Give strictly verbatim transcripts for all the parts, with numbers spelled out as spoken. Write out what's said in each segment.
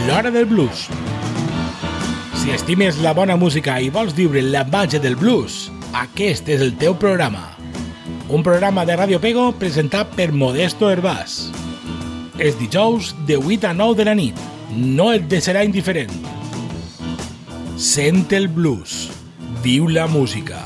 l'hora del blues. Si estimes la bona música i vols viure la màgia del blues, aquest és el teu programa. Un programa de Ràdio Pego presentat per Modesto Hervás. Els dijous de vuit a nou de la nit. No et deixarà indiferent. Sent el blues. Viu la música.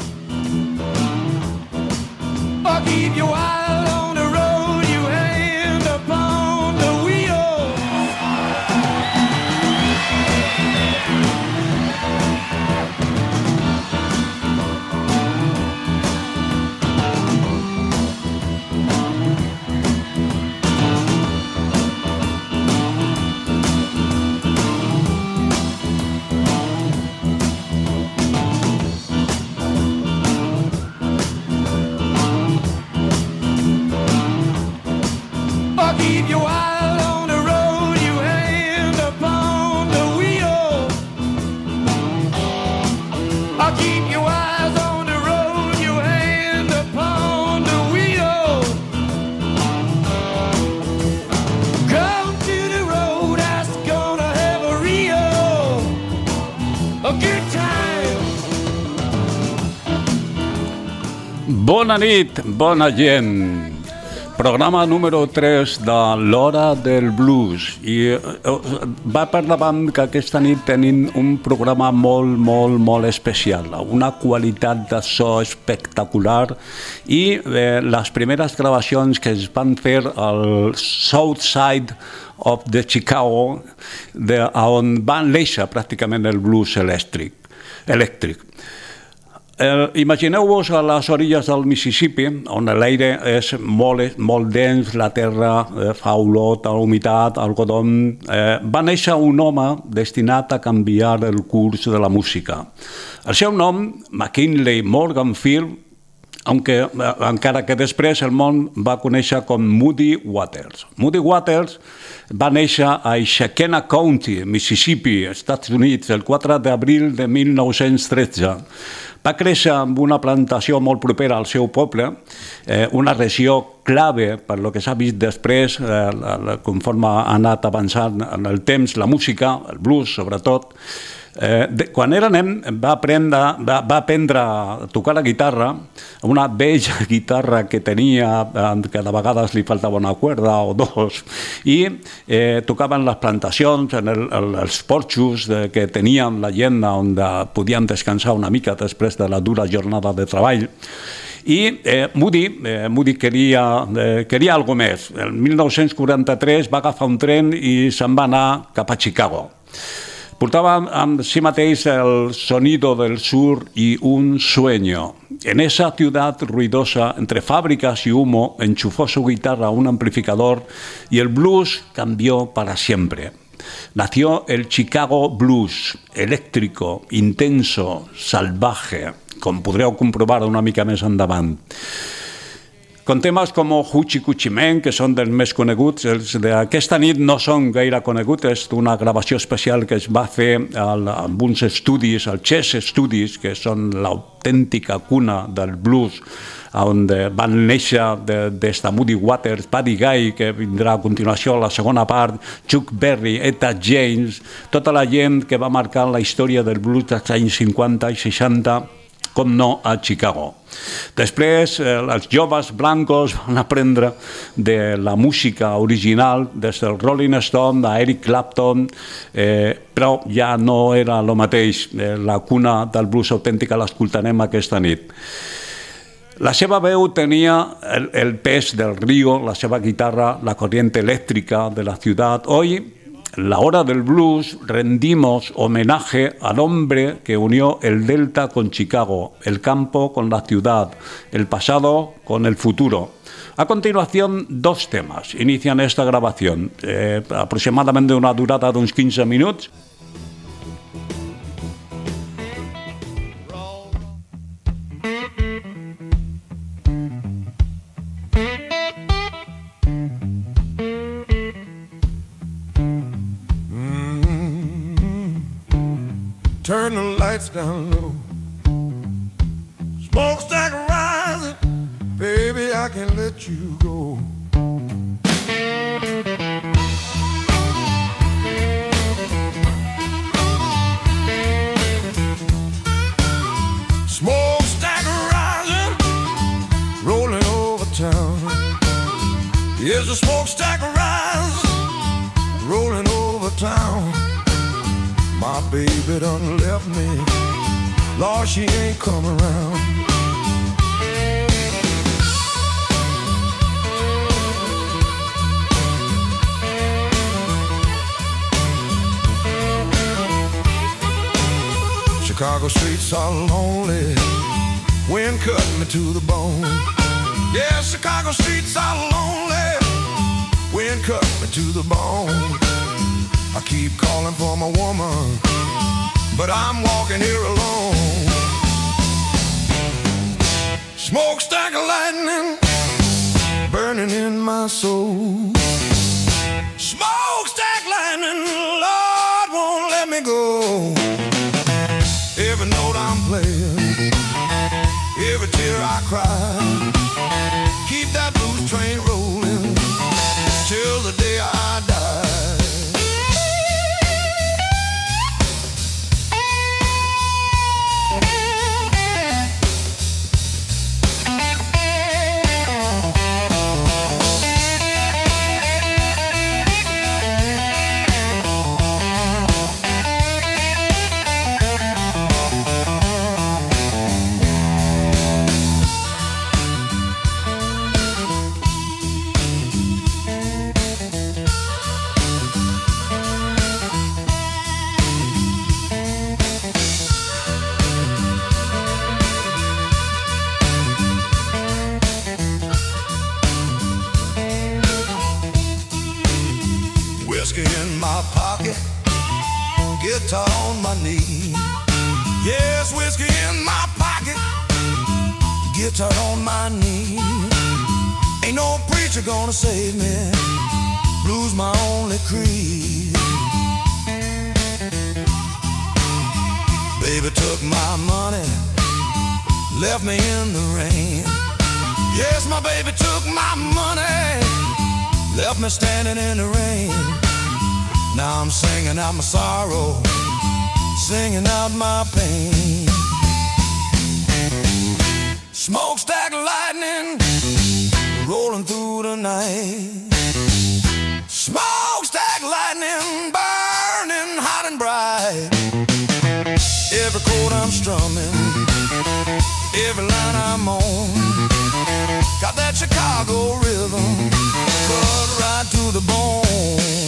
Bona nit, bona gent. Programa número tres de l'Hora del Blues. I va per davant que aquesta nit tenim un programa molt, molt, molt especial. Una qualitat de so espectacular i eh, les primeres gravacions que es van fer al South Side of the Chicago, de, on van néixer pràcticament el blues elèctric. elèctric. Eh, Imagineu-vos a les orilles del Mississippi, on l'aire és molt, molt dens, la terra eh, fa olor, la humitat, algodó. Eh, va néixer un home destinat a canviar el curs de la música. El seu nom, McKinley Morgan Field, aunque, eh, encara que després el món va conèixer com Muddy Waters. Muddy Waters va néixer a Issaquena County, Mississippi, Estats Units, el quatre d'abril de mil nou-cents tretze. Va créixer amb una plantació molt propera al seu poble, eh, una regió clave per lo que s'ha vist després, eh, conforme ha anat avançant en el temps, la música, el blues sobretot. Eh, de, quan era nen va aprendre, va, va aprendre a tocar la guitarra, una vella guitarra que tenia, eh, que de vegades li faltava una cuerda o dos, i eh, tocaven les plantacions, en el, el, els porxos de, que tenien la gent on de, podien descansar una mica després de la dura jornada de treball. I eh, Muddy, eh, Muddy queria, eh, queria algo més. El mil nou-cents quaranta-tres va agafar un tren i se'n va anar cap a Chicago. Portava amb si mateix el sonido del sur y un sueño. En esa ciudad ruidosa, entre fábricas y humo, enchufó su guitarra a un amplificador y el blues cambió para siempre. Nació el Chicago Blues, eléctrico, intenso, salvaje, com podreu comprovar una mica més endavant. Con temes com Hoochie Coochie Man, que són dels més coneguts, els d'aquesta nit no són gaire coneguts, és una gravació especial que es va fer al, amb uns estudis, el Chess Studios, que són l'autèntica cuna del blues, on van néixer de, des de Muddy Waters, Buddy Guy, que vindrà a continuació a la segona part, Chuck Berry, Etta James, tota la gent que va marcar la història del blues dels anys cinquanta i seixanta, com no a Chicago. Després, eh, els joves blancos van aprendre de la música original, des del Rolling Stone, d'Eric Clapton, eh, però ja no era el mateix. Eh, la cuna del blues autèntica l'escoltarem aquesta nit. La seva veu tenia el, el pes del río, la seva guitarra, la corriente elèctrica de la ciutat. Hoy, la hora del blues, rendimos homenaje al hombre que unió el Delta con Chicago, el campo con la ciudad, el pasado con el futuro. A continuación, dos temas inician esta grabación, eh, aproximadamente una durada de unos quinze minutos. Turn the lights down low. Smokestack rising, baby, I can't let you go. Yes, the smokestack rise rolling over town. My baby done left me, Lord, she ain't come around. Chicago streets are lonely, wind cut me to the bone. Yeah, Chicago streets are lonely, wind cut me to the bone. I keep calling for my woman, but I'm walking here alone. Smokestack of lightning burning in my soul. Smokestack lightning, Lord won't let me go. Every note I'm playing, every tear I cry, keep that blues train rolling till the day I die. Guitar on my knee. Yes, whiskey in my pocket, guitar on my knee. Ain't no preacher gonna save me, blues my only creed. Baby took my money, left me in the rain. Yes, my baby took my money, left me standing in the rain. Now I'm singing out my sorrow, singing out my pain. Smokestack lightning rolling through the night. Smokestack lightning burning hot and bright. Every chord I'm strumming, every line I'm on, got that Chicago rhythm cut right to the bone.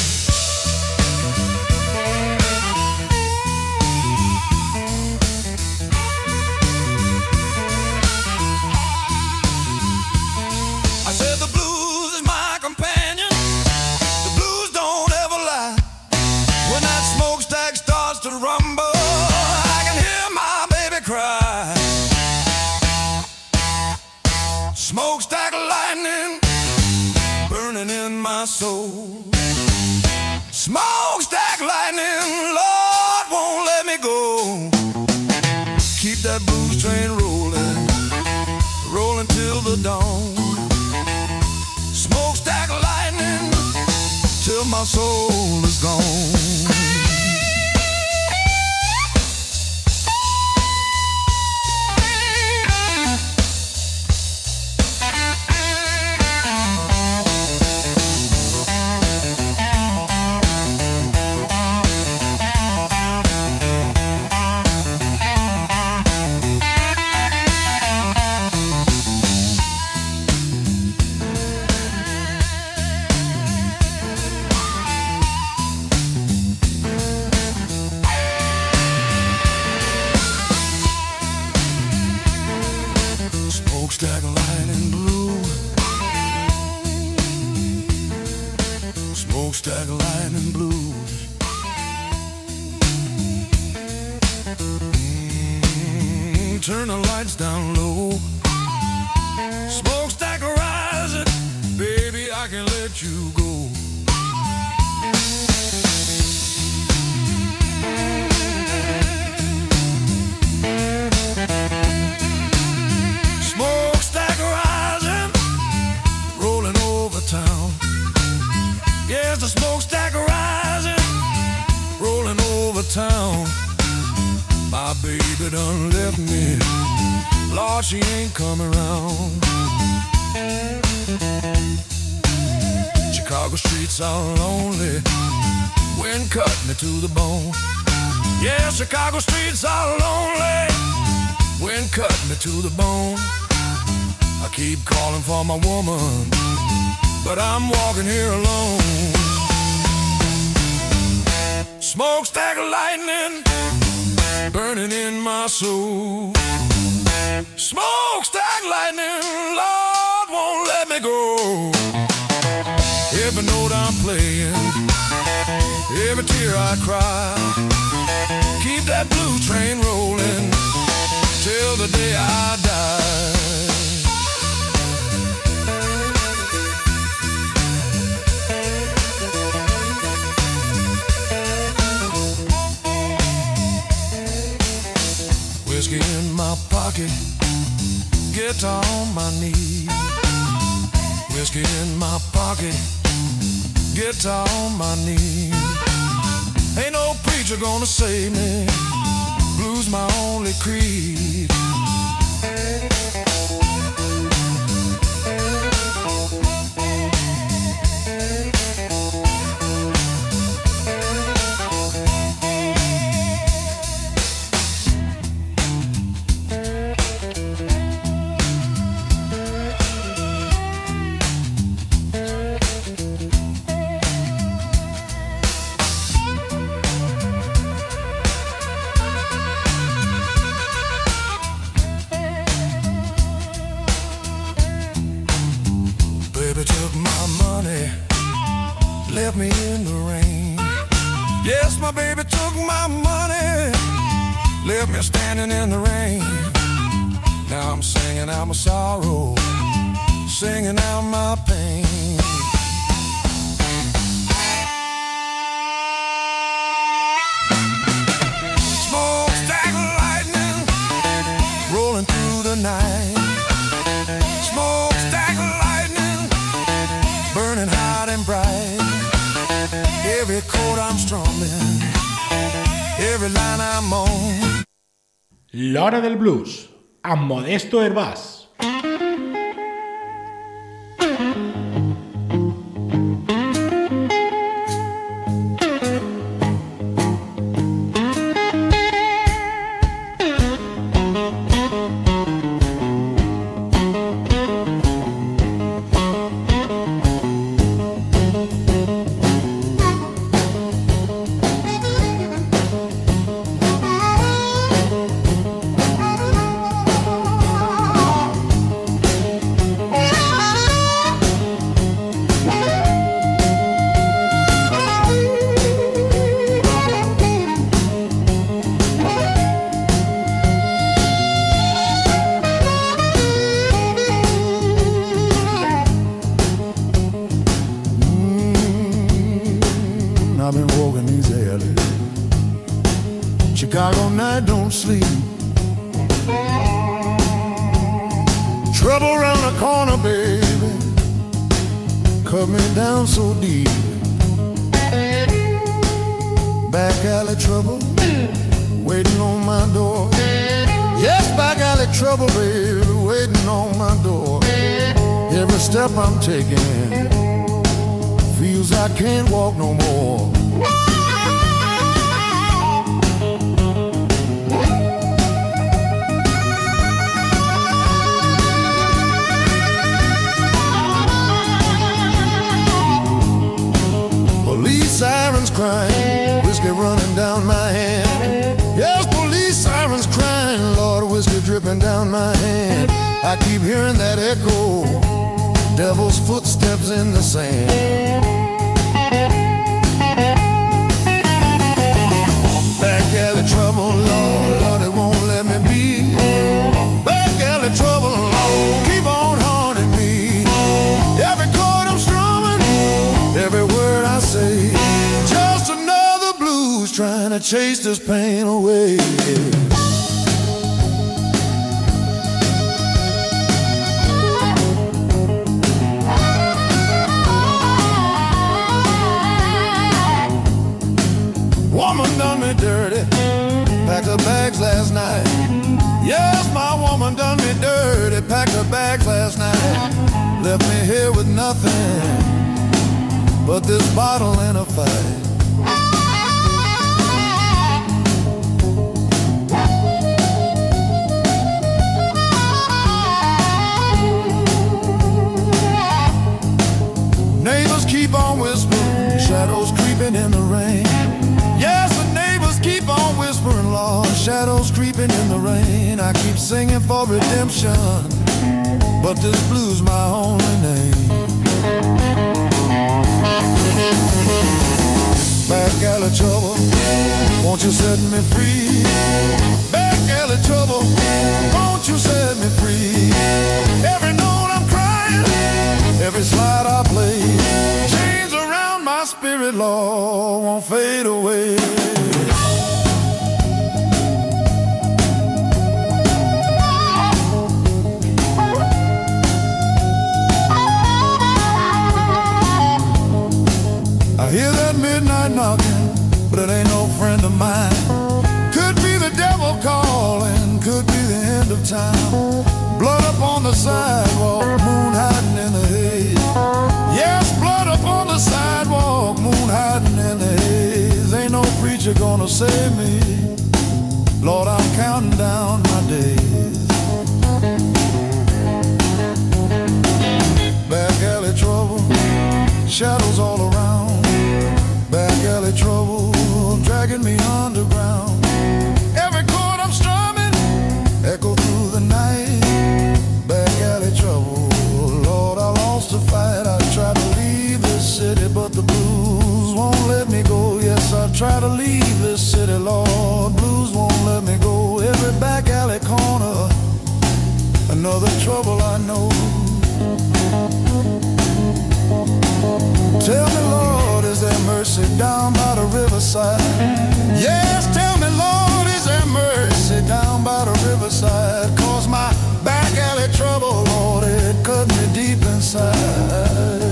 Smokestack lightning burning in my soul. Smokestack lightning, Lord won't let me go. Keep that blues train rolling, rolling till the dawn. Smokestack lightning till my soul is gone. Smokestack lightning blue, smokestack lightning blue. Mm, turn the lights down low. Smokestack rising, baby, I can let you go. Smokestack rising, rolling over town. Yes, the smokestack rising, rolling over town. My baby done left me, Lord, she ain't coming around. Chicago streets are lonely, wind cut me to the bone. Yeah, Chicago streets are lonely, wind cut me to the bone. I keep calling for my woman, but I'm walking here alone. Smokestack lightning burning in my soul. Smokestack lightning, Lord, won't let me go. Every note I'm playing, every tear I cry, keep that blue train rolling till the day I die. Whiskey in my pocket, guitar on my knee. Whiskey in my pocket, guitar on my knee. Ain't no preacher gonna save me, blues my only creed. Left me in the rain. Yes, my baby took my money, left me standing in the rain. Now I'm singing out my sorrow, singing out my pain. Smokestack lightning rolling through the night. Smokestack lightning burning hot and bright. Every chord I'm strumming, every line I'm on. L'hora del blues, amb Modesto Hervás. Chicago night don't sleep. Trouble around the corner, baby, cut me down so deep. Back alley trouble, waiting on my door. Yes, back alley trouble, baby, waiting on my door. Every step I'm taking feels I can't walk no more. Sirens crying, whiskey running down my hand. Yes, police sirens crying, Lord, whiskey dripping down my hand. I keep hearing that echo, devil's footsteps in the sand. Back alley trouble, Lord, Lord, it won't let me be. Back alley trouble, Lord, keep on haunting me. Every chord I'm strumming, every word I say, just another blues trying to chase this pain away. Woman done me dirty, packed her bags last night. Yes, my woman done me dirty, packed her bags last night. left me here with nothing but this bottle and a fight. Neighbors keep on whispering, shadows creeping in the rain. Yes, the neighbors keep on whispering, Lord, shadows creeping in the rain. I keep singing for redemption, but this blues my only name. Back alley trouble, won't you set me free? Back alley trouble, won't you set me free? Every note I'm crying, every slide I play, chains around my spirit, Lord, won't fade away. I hear that midnight knocking, but it ain't no friend of mine. Could be the devil calling, could be the end of time. Blood up on the sidewalk, moon hiding in the haze. Yes, blood up on the sidewalk, moon hiding in the haze. Ain't no preacher gonna save me, Lord, I'm counting down my days. Back alley trouble, shadows all around. Back alley trouble, dragging me underground. Every chord I'm strumming, echo through the night. Back alley trouble, Lord, I lost the fight. I tried to leave this city, but the blues won't let me go. Yes, I try to leave this city, Lord, blues won't let me go. Every back alley corner, another trouble I know. Tell me, Lord, is there mercy down by the riverside? Yes, tell me, Lord, is there mercy down by the riverside? Cause my back alley trouble, Lord, it cut me deep inside.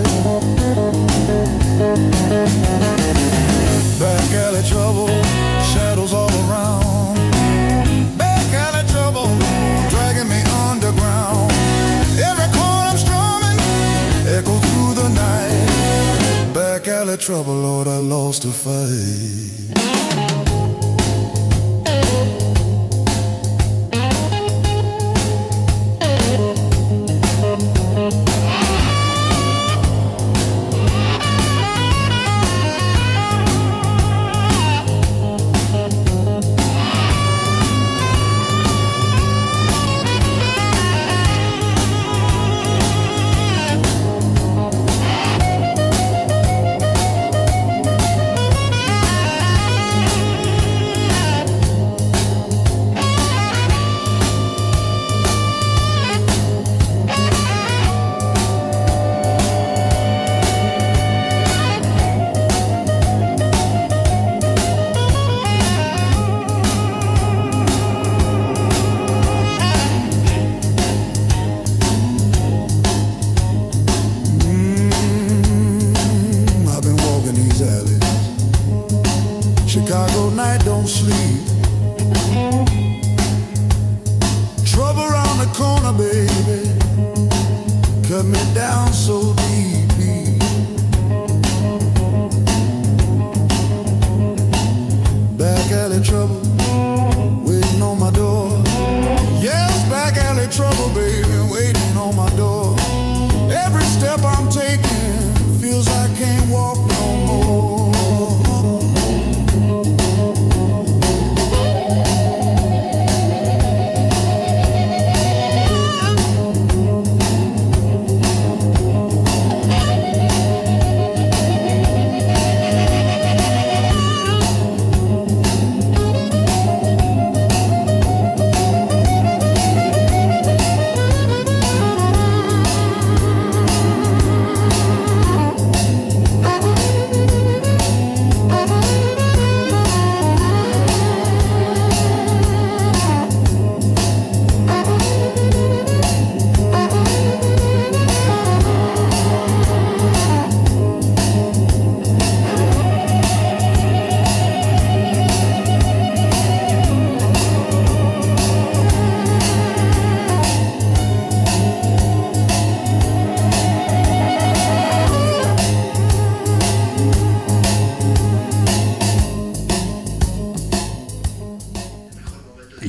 Back alley trouble, shadows all around. Back alley trouble, dragging me underground. Every chord I'm strumming, echo through the night. Back alley trouble, Lord, I lost a fight. Chicago night don't sleep. Trouble around the corner, baby, cut me down so deep. Back alley trouble, waiting on my door. Yes, back alley trouble, baby, waiting on my door. Every step I'm taking feels I can't walk no more.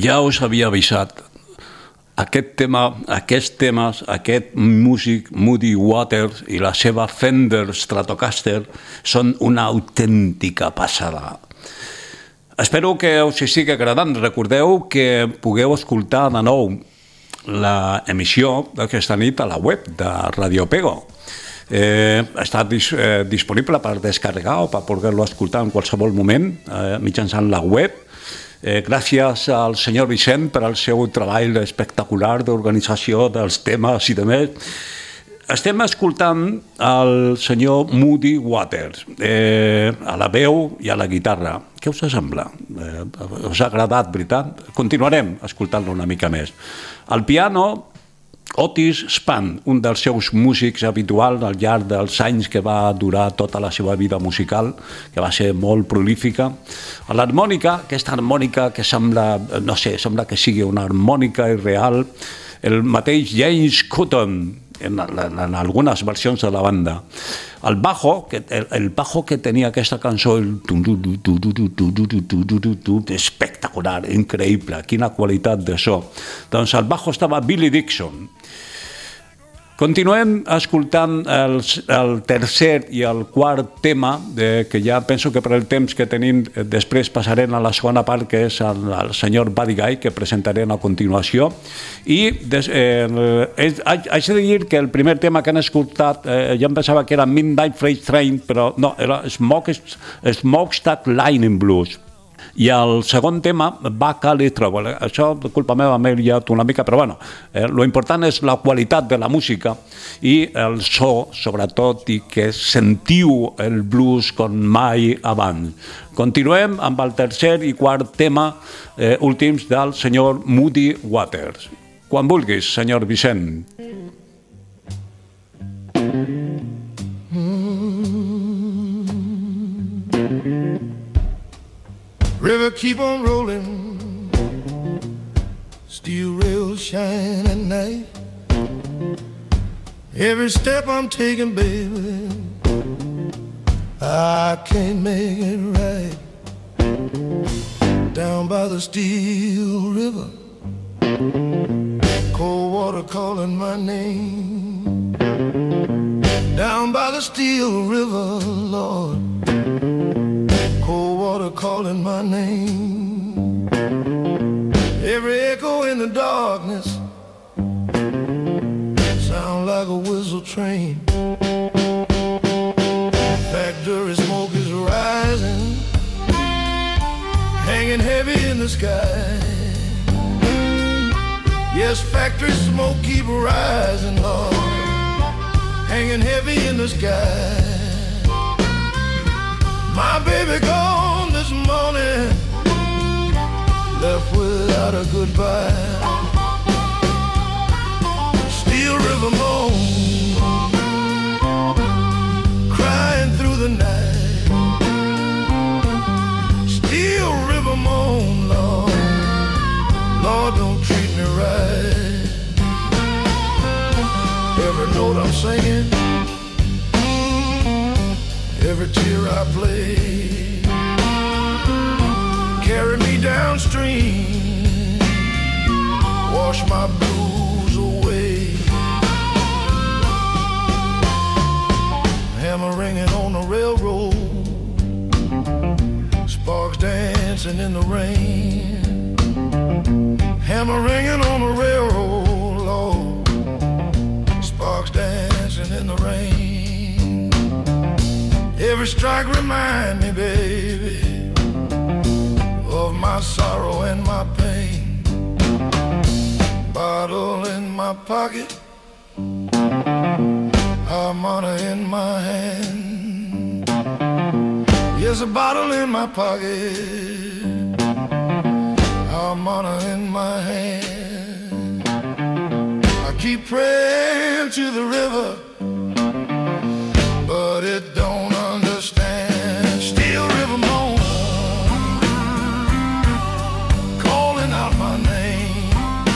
ja us havia avisat. Aquest tema, aquests temes, aquest músic Muddy Waters i la seva Fender Stratocaster són una autèntica passada. Espero que us estigui agradant. Recordeu que pugueu escoltar de nou l'emissió d'aquesta nit a la web de Radio Pego. Eh, està dis, eh, disponible per descarregar o per poder-lo escoltar en qualsevol moment eh, mitjançant la web. Eh, gràcies al senyor Vicent per al seu treball espectacular d'organització dels temes i de més. Estem escoltant el senyor Muddy Waters eh, a la veu i a la guitarra. Què us sembla? Eh, us ha agradat, veritat? Continuarem escoltant-lo una mica més. Al piano, Otis Spann, un dels seus músics habituals al llarg dels anys que va durar tota la seva vida musical, que va ser molt prolífica. A l'harmònica, aquesta harmònica que sembla, no sé, sembla que sigui una harmònica irreal, el mateix James Cotton, en, en, en algunes versions de la banda. El bajo, que, el, el bajo que tenia aquesta cançó, el espectacular, increïble, quina qualitat de so. Doncs al bajo estava Billy Dixon. Continuem escoltant el, el tercer i el quart tema, de, que ja penso que per el temps que tenim després passarem a la segona part, que és el, el senyor Buddy Guy, que presentarem a continuació. I des, eh, eh, haig de dir que el primer tema que han escoltat, eh, ja em pensava que era Midnight Freight Train, però no, era Smoke, Smokestack Lightning Blues. I el segon tema, Buckley Trouble. Això, culpa meva, m'he liat una mica, però bueno, eh, lo important és la qualitat de la música i el so, sobretot, i que sentiu el blues com mai abans. Continuem amb el tercer i quart tema eh, últims del senyor Muddy Waters. Quan vulguis, senyor Vicent. River keep on rolling, steel rails shine at night. Every step I'm taking, baby, I can't make it right. Down by the steel river, cold water calling my name. Down by the steel river, Lord, cold water calling my name. Every echo in the darkness sound like a whistle train. Factory smoke is rising, hanging heavy in the sky. Yes, factory smoke keep rising, Lord, hanging heavy in the sky. My baby gone this morning, left without a goodbye. Steel River moan, crying through the night. Steel River moan, Lord, Lord, don't treat me right. Every note I'm singing, every tear I play, carry me downstream, wash my blues away. Hammer ringing on the railroad, sparks dancing in the rain. Hammer ringing on the railroad, Lord, sparks dancing in the rain. Every strike remind me, baby, of my sorrow and my pain. Bottle in my pocket, harmonica in my hand. Yes, a bottle in my pocket, harmonica in my hand. I keep praying to the river, but it don't understand. Steel River moan, calling out my name.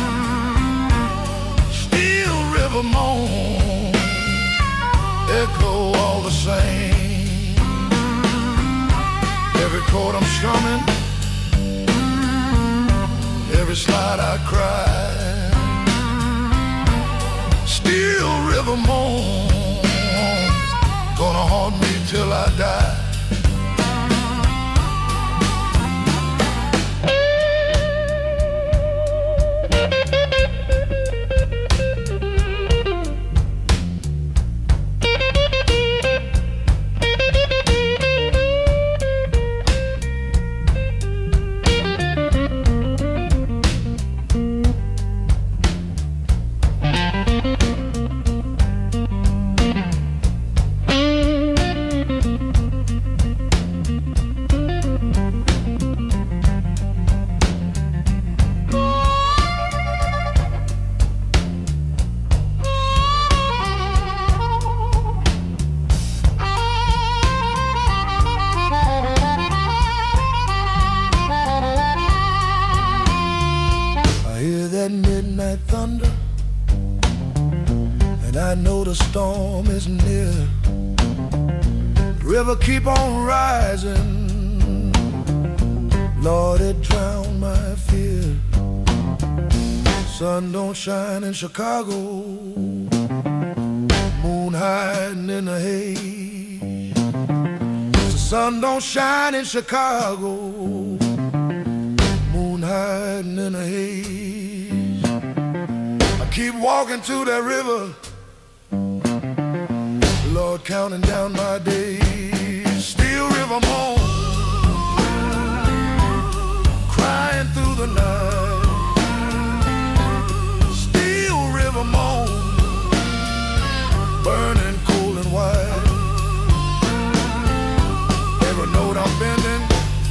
Steel River moan, echo all the same. Every chord I'm strumming, every every slide I cry. Steel River moan, gonna haunt me till I die. Storm is near. The river keep on rising. Lord, it drowned my fear. Sun don't shine in Chicago. Moon hiding in the haze. The sun don't shine in Chicago. Moon hiding in the haze. I keep walking to that river, Lord, counting down my days. Steel River moan, crying through the night. Steel River moan, burning cold and white. Every note I'm bending,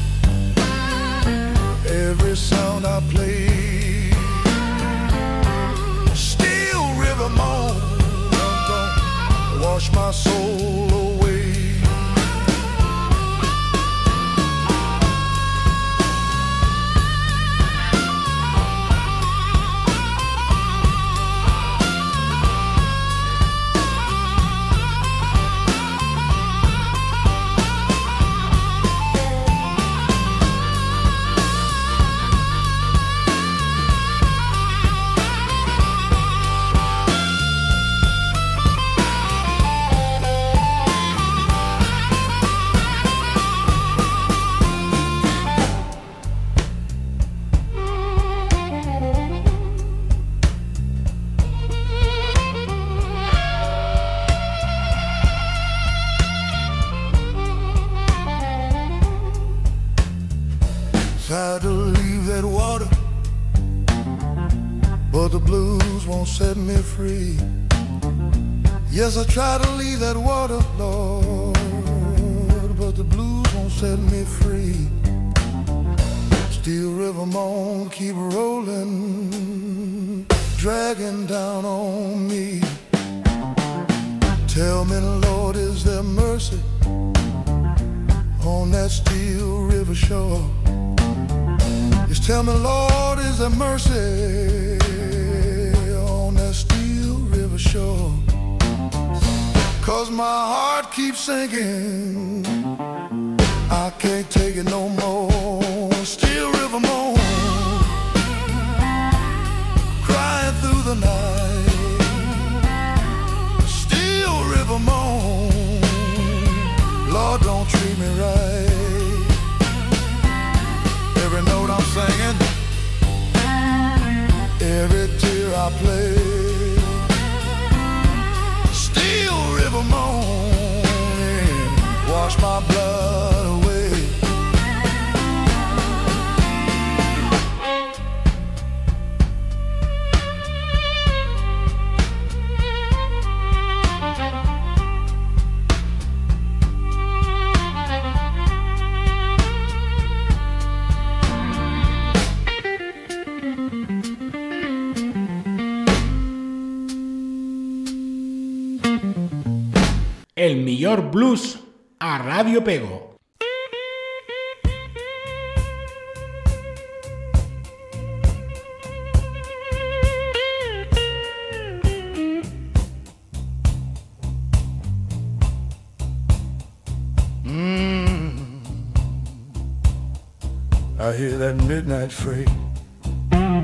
every sound I play. Steel River moan, wash my soul away. Tried to leave that water, but the blues won't set me free. Yes, I tried to leave that water, Lord, but the blues won't set me free. Steel River moan, keep rolling, dragging down on me. Tell me, Lord, is there mercy on that Steel River shore? Just tell me, Lord, is there mercy on that Steel River shore? 'Cause my heart keeps sinking, I can't take it no more. Steel River moan, crying through the night. Steel River moan, Lord, don't treat me right. Every note I'm singing, every tear I play. Steel River moan, wash my blood away. El millor blues a Radio Pego. I hear that midnight freight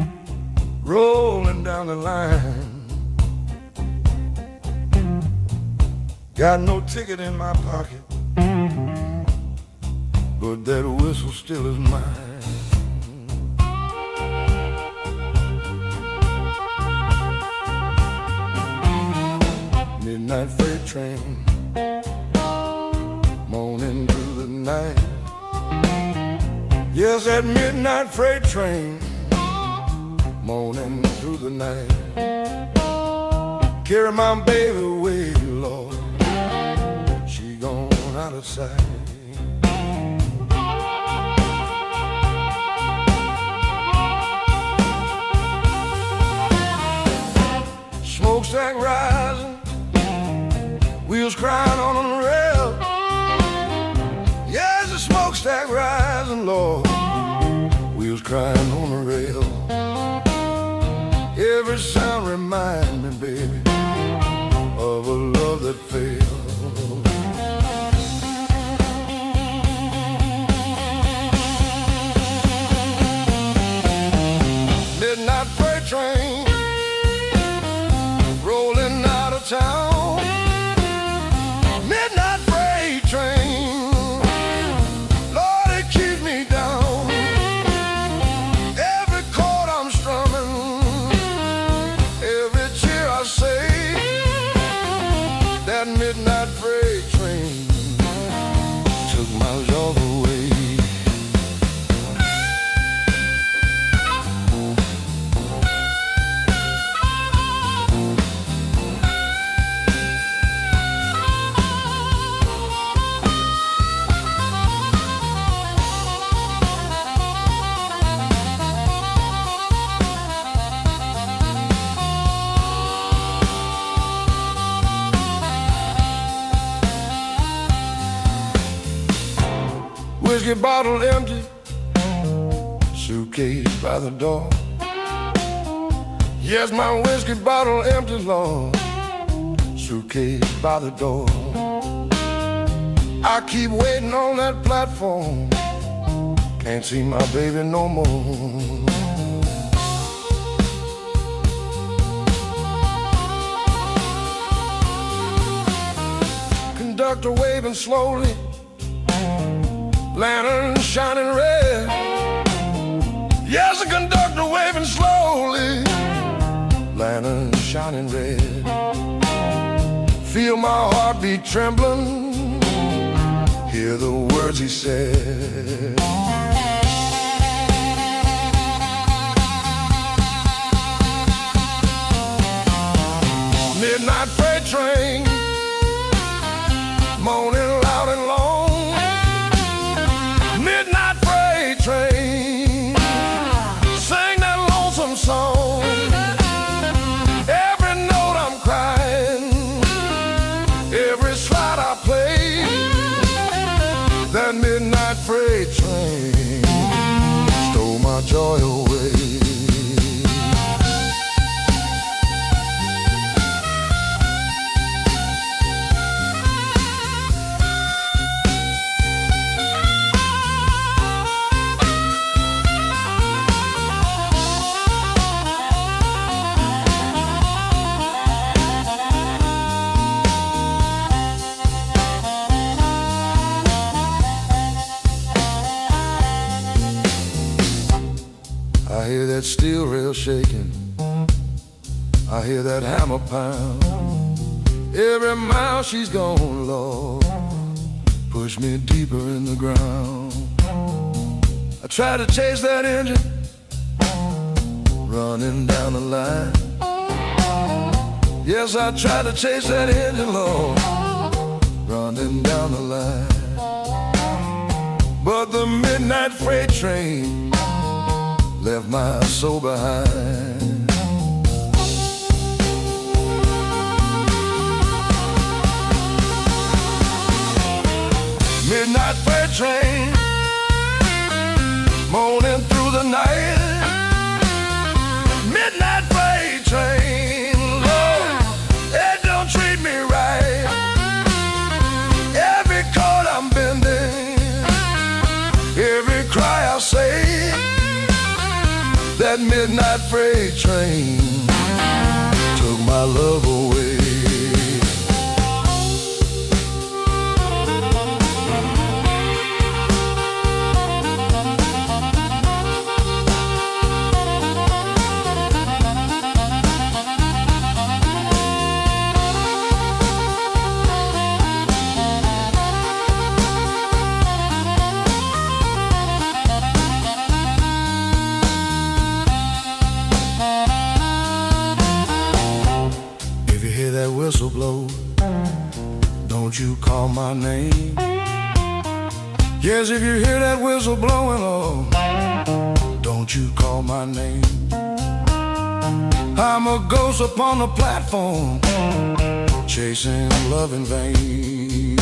rolling down the line. Got no ticket in my pocket, but that whistle still is mine. Midnight freight train, moaning through the night. Yes, that midnight freight train, moaning through the night. Carry my baby away, Lord, she gone out of sight. Smokestack rising, wheels crying on the rail. Yes, the smokestack rising, Lord, wheels crying on the rail. Every sound remind me, baby, of a love that failed. Midnight freight train, rolling out of town. Midnight freight train, Lord, it keeps me down. Every chord I'm strumming, every cheer I say, that midnight freight train took my love away. Whiskey bottle empty, suitcase by the door. Yes, my whiskey bottle empty, Lord, suitcase by the door. I keep waiting on that platform, can't see my baby no more. Conductor waving slowly, lantern shining red. Yes, the conductor waving slowly, lantern shining red. Feel my heartbeat trembling, hear the words he said. Midnight freight train, moaning loud and long. Midnight freight train, sing that lonesome song. Every note I'm crying, every slide I play, that midnight freight train stole my joy away. I hear that steel rail shaking, I hear that hammer pound. Every mile she's gone, Lord, push me deeper in the ground. I try to chase that engine, running down the line. Yes, I try to chase that engine, Lord, running down the line. But the midnight freight train left my soul behind. Midnight freight train, moaning through the night. Midnight freight train, Lord, it don't treat me right. Every chord I'm bending, every cry I say, that midnight midnight freight train took my love away. Whistle blow, don't you call my name. Yes, if you hear that whistle blowing, oh, don't you call my name. I'm a ghost upon the platform, chasing love in vain.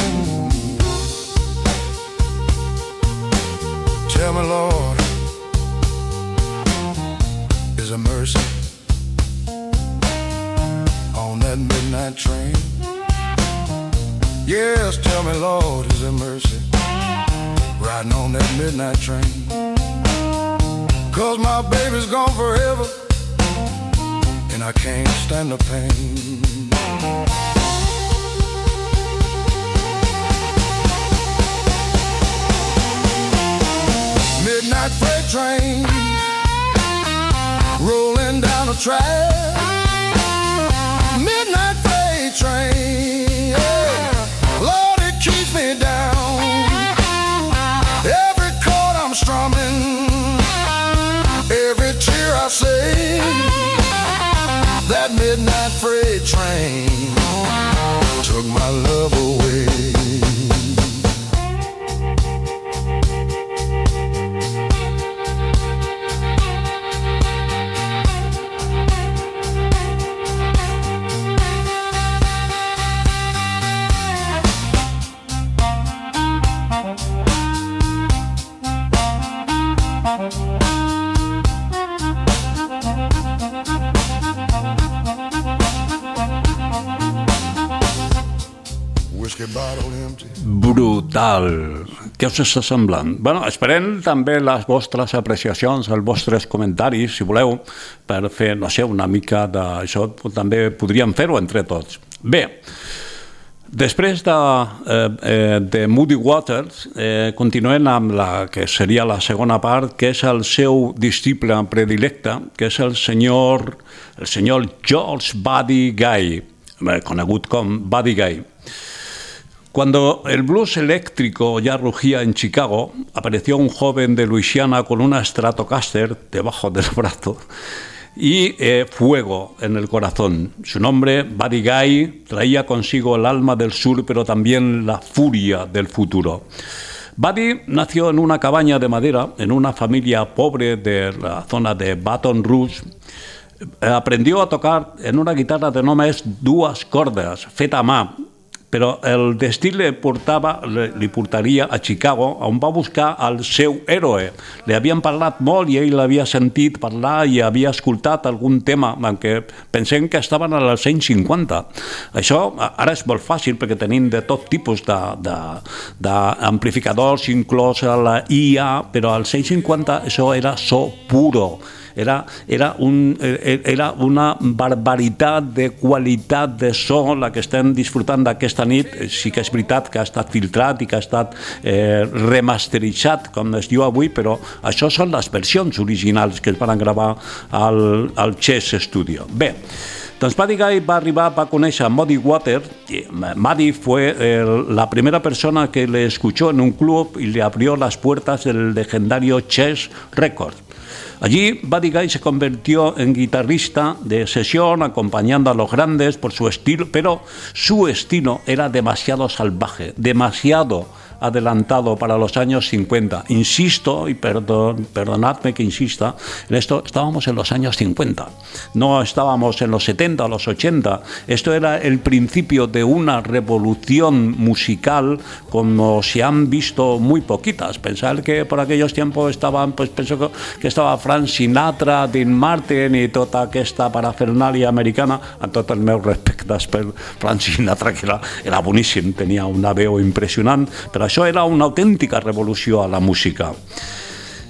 Tell me, Lord, is there mercy on that midnight train? Yes, tell me, Lord, is there mercy riding on that midnight train? Cause my baby's gone forever and I can't stand the pain. Midnight freight train rolling down the track. Midnight freight train, yeah. Lord, it keeps me down. Every chord I'm strumming, every tear I sing. That midnight freight train took my love away. Brutal. Què us està semblant? Bueno, esperem també les vostres apreciacions, els vostres comentaris, si voleu, per fer, no sé, una mica d'això. També podríem fer-ho entre tots. Bé, després de, eh, de Muddy Waters, eh, continuem amb la que seria la segona part, que és el seu disciple predilecte, que és el senyor, el senyor George Buddy Guy, conegut com Buddy Guy. Cuando el blues eléctrico ya rugía en Chicago, apareció un joven de Luisiana con una Stratocaster debajo del brazo y eh, fuego en el corazón. Su nombre, Buddy Guy, traía consigo el alma del sur, pero también la furia del futuro. Buddy nació en una cabaña de madera, en una familia pobre de la zona de Baton Rouge. Aprendió a tocar en una guitarra de només dues cordes, feta a mà, però el destí li, portava, li portaria a Chicago, on va buscar el seu héroe. Li havien parlat molt i ell l'havia sentit parlar i havia escoltat algun tema en què pensem que estaven als anys cinquanta. Això ara és molt fàcil perquè tenim de tot tipus d'amplificadors, inclòs la I A, però als anys cinquanta això era so puro. Era, era, un, era una barbaritat de qualitat de so la que estem disfrutant d'aquesta nit. Sí que és veritat que ha estat filtrat i que ha estat eh, remasteritzat, com es diu avui, però això són les versions originals que es van gravar al, al Chess Studio. Bé, doncs Buddy Guy va arribar, va conèixer a Muddy Waters. Muddy fue eh, la primera persona que le escuchó en un club y le abrió las puertas del legendario Chess Records. Allí, Buddy Guy se convirtió en guitarrista de sesión, acompañando a los grandes por su estilo, pero su estilo era demasiado salvaje, demasiado adelantado para los años cincuenta. Insisto, y perdón, perdonadme que insista, en esto estábamos en los años cincuenta, no estábamos en los setenta o los ochenta. Esto era el principio de una revolución musical como se han visto muy poquitas. Pensar que por aquellos tiempos estaban, pues penso que estava Frank Sinatra, Dean Martin i tota aquesta parafernàlia americana, amb tots els meus respectes per Frank Sinatra, que era, era boníssim, tenia una veu impressionant, però això era una autèntica revolució a la música.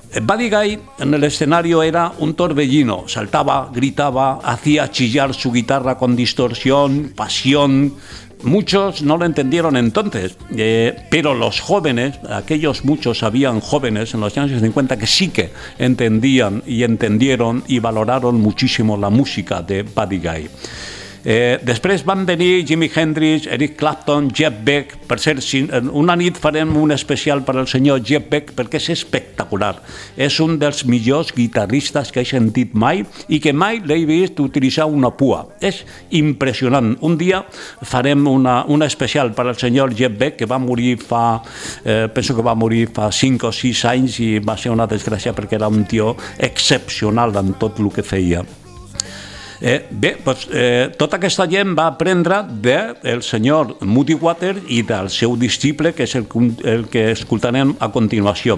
Buddy Guy en el escenario era un torbellino, saltaba, gritaba, hacía chillar su guitarra con distorsión, pasión. Muchos no lo entendieron entonces, eh, pero los jóvenes, aquellos muchos habían jóvenes en los años cincuenta que sí que entendían y entendieron y valoraron muchísimo la música de Buddy Guy. Eh, després van venir Jimi Hendrix, Eric Clapton, Jeff Beck. Per cert, si, una nit farem un especial per al senyor Jeff Beck perquè és espectacular. És un dels millors guitarristes que he sentit mai i que mai l'he vist utilitzar una pua. És impressionant. Un dia farem una, una especial per al senyor Jeff Beck, que va morir fa, eh, penso que va morir fa cinc o sis anys i va ser una desgràcia perquè era un tio excepcional en tot el que feia. Eh, bé, doncs, eh, tota aquesta gent va aprendre del senyor Muddy Waters i del seu disciple, que és el, el que escoltarem a continuació.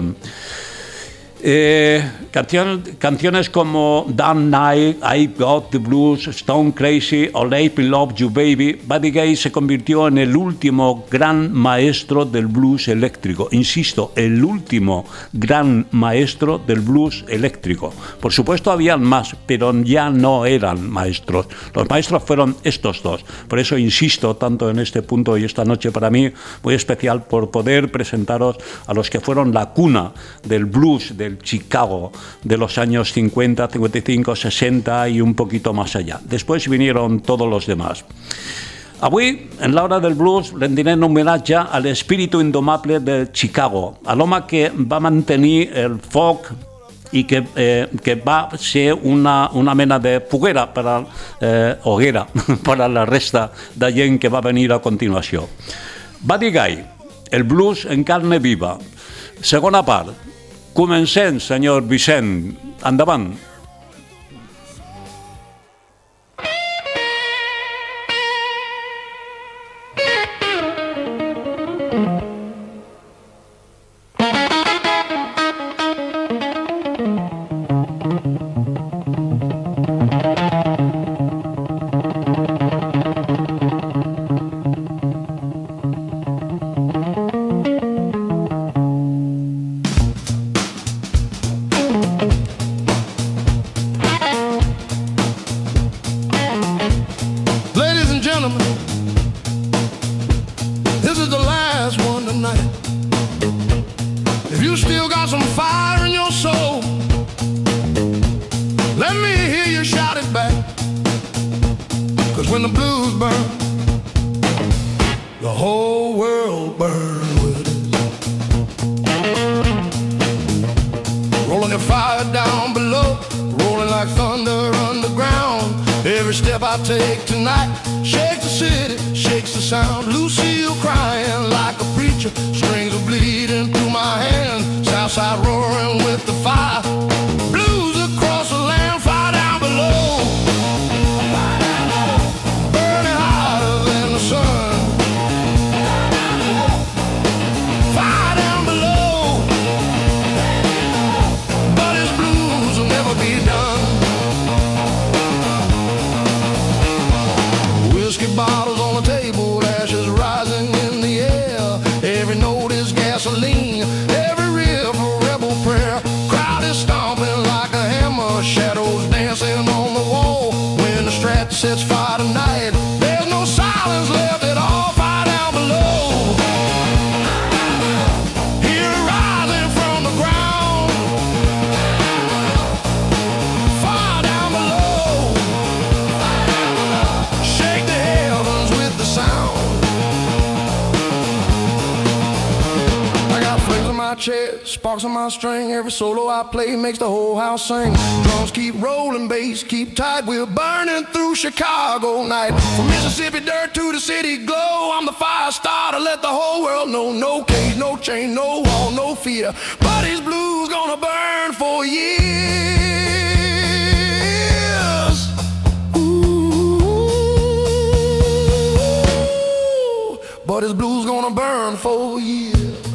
Eh, canciones, canciones como That Night, I Got the Blues, Stone Crazy o Let Me Love You Baby. Buddy Guy se convirtió en el último gran maestro del blues eléctrico. Insisto, el último gran maestro del blues eléctrico. Por supuesto habían más, pero ya no eran maestros. Los maestros fueron estos dos. Por eso insisto tanto en este punto y esta noche para mí muy especial por poder presentaros a los que fueron la cuna del blues, del Chicago de los años cincuenta, cincuenta y cinco, sesenta y un poquito más allá. Después vinieron todos los demás. Avui, en l'hora del blues, rendirem homenatge a l'espíritu indomable de Chicago, a l'home que va mantenir el foc i que, eh, que va ser una, una mena de foguera per a, eh, hoguera per a la resta de gent que va venir a continuació. Buddy Guy, el blues en carne viva. Segona part. Comencem, senyor Vicent. Endavant. Sparks on my string, every solo I play makes the whole house sing. Drums keep rolling, bass keep tight. We're burning through Chicago night. From Mississippi dirt to the city glow, I'm the fire starter, let the whole world know. No cage, no chain, no wall, no fear. Buddy's blues gonna burn for years. Ooh, Buddy's blues gonna burn for years.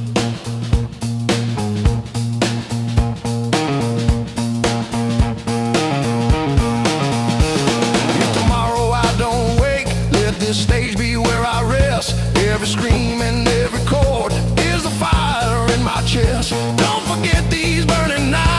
This stage be where I rest. Every scream and every chord is the fire in my chest. Don't forget these burning nights.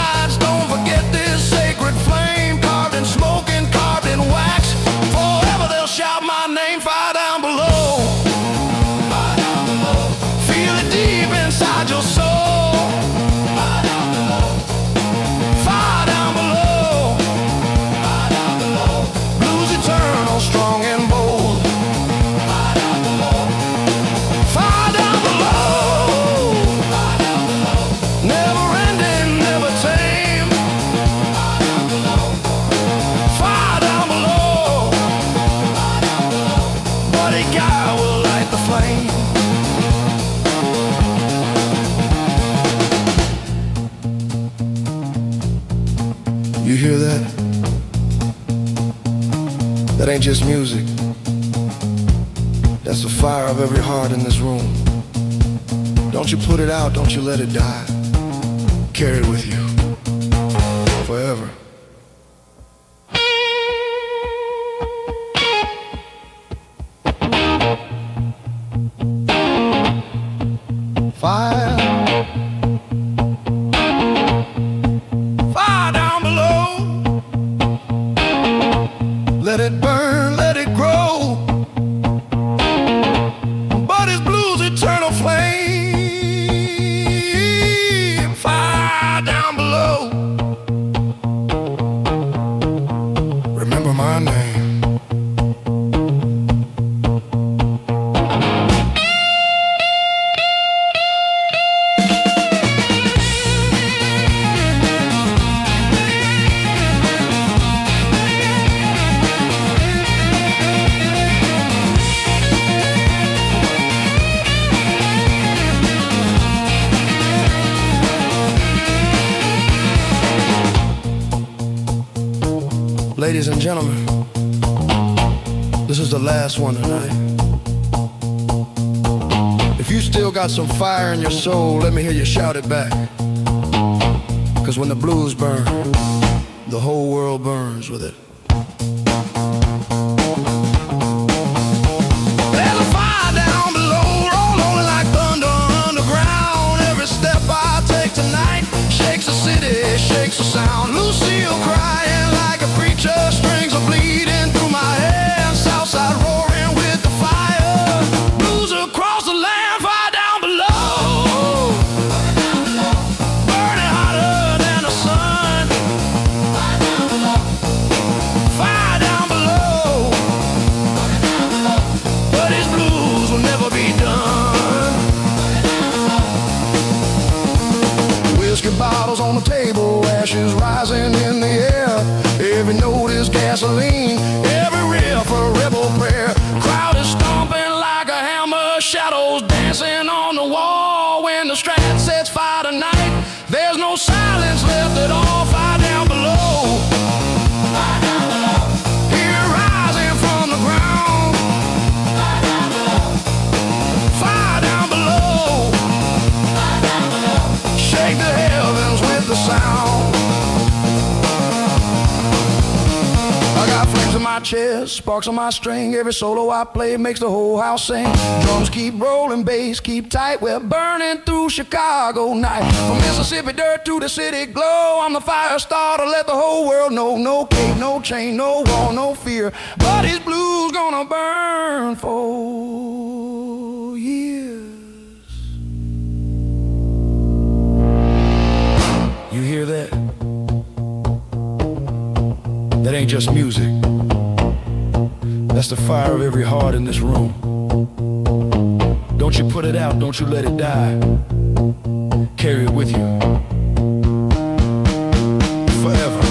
ain't just music. That's the fire of every heart in this room. Don't you put it out, don't you let it die. Carry it with you forever. Fire, fire down below. Let it burn, let it grow. But it's blue's eternal flame. Fire down below. Remember my name. Ladies and gentlemen, this is the last one tonight. If you still got some fire in your soul, let me hear you shout it back. Cause when the blues burn, the whole world burns with it. There's a fire down below, rolling like thunder underground. Every step I take tonight shakes the city, shakes the sound. Lucille crying like a preacher, strings are bleeding through my head. Southside roaring with the fire. Blues across the land, fire down below. Burning hotter than the sun. Fire down below. But these blues will never be done. Whiskey bottles on the table, ashes rising in the air. Every note is gasoline, every riff a rebel prayer. Crowd is stomping like a hammer, shadows dancing on the wall. When the Strat sets fire tonight, there's no silence left at all. Fire down below. Fire down below. Hear it rising from the ground. Fire down below. Fire down below. Fire down below. Shake the heavens with the sound. Flames in my chest, sparks on my string. Every solo I play makes the whole house sing. Drums keep rolling, bass keep tight. We're burning through Chicago night. From Mississippi dirt to the city glow, I'm the fire starter, let the whole world know. No cape, no chain, no wall, no fear. But his blues gonna burn for years. You hear that? That ain't just music. That's the fire of every heart in this room. Don't you put it out, don't you let it die. Carry it with you forever.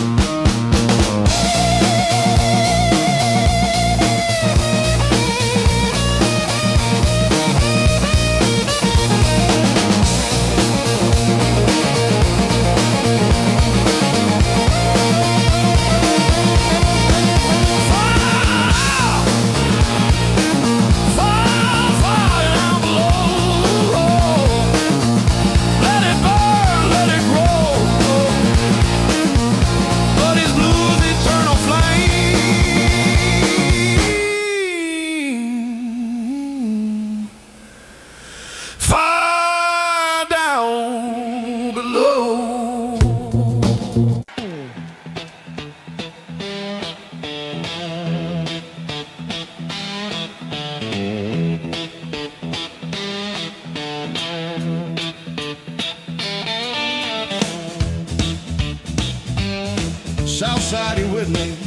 Southside, you with me?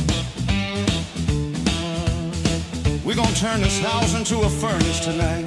We're gonna turn this house into a furnace tonight.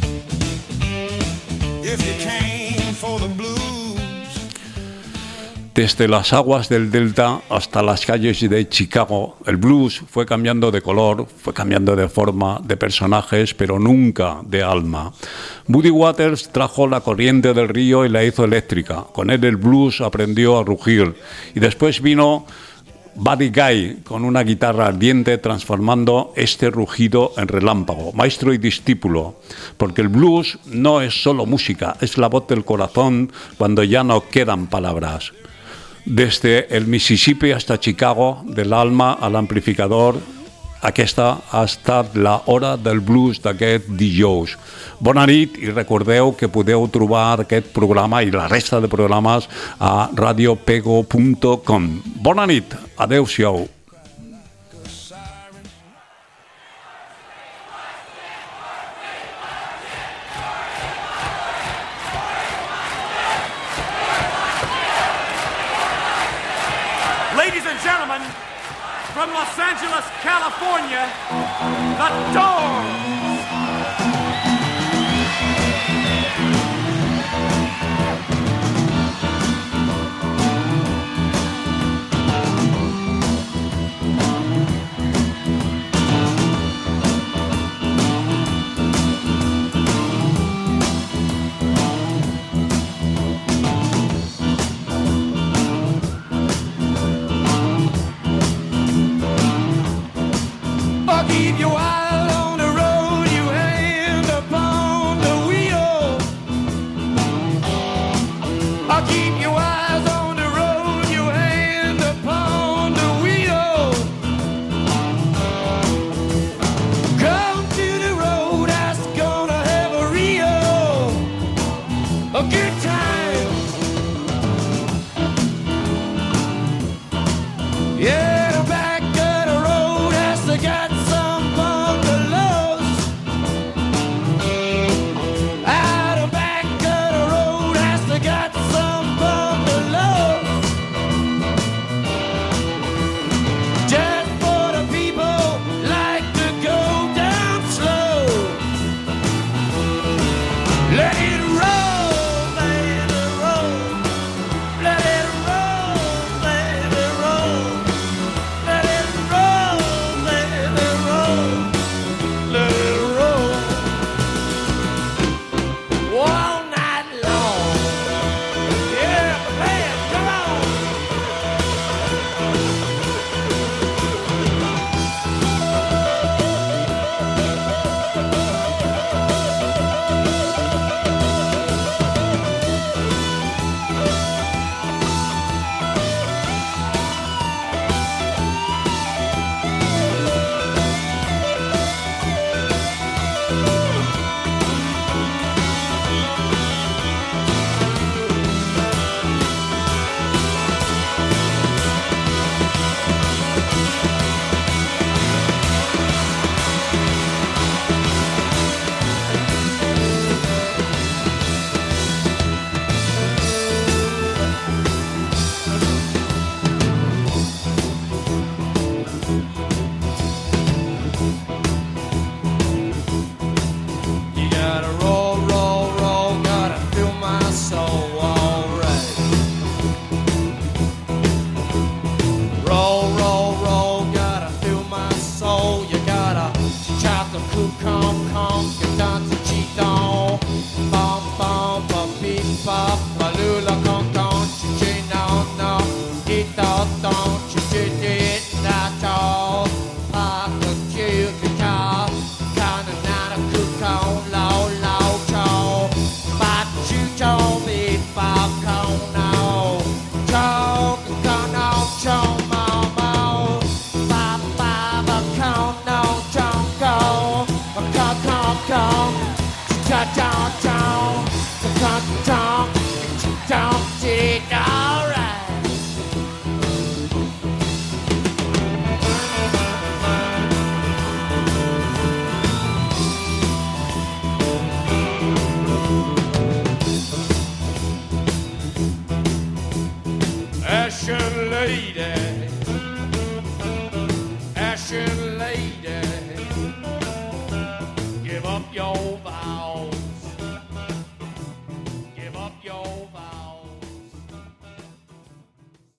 If you came for the blues. Desde las aguas del Delta hasta las calles de Chicago, el blues fue cambiando de color, fue cambiando de forma, de personajes, pero nunca de alma. Muddy Waters trajo la corriente del río y la hizo eléctrica. Con él el blues aprendió a rugir. Y después vino Buddy Guy con una guitarra ardiente transformando este rugido en relámpago, maestro y discípulo, porque el blues no es solo música, es la voz del corazón cuando ya no quedan palabras. Desde el Mississippi hasta Chicago, del alma al amplificador, aquesta ha estat la hora del blues d'aquest dijous. Bona nit i recordeu que podeu trobar aquest programa i la resta de programes a radio pego punt com. Bona nit, adeu-siau. Ladies and gentlemen, from Los Angeles, California, The Doors. Keep your eye on the road, you hand upon the wheel. I'll keep your eyes on the road, you hand upon the wheel. Come to the road, that's gonna have a real, a good time. Yeah, the back of the road has to get come, come, you dance to cheat on.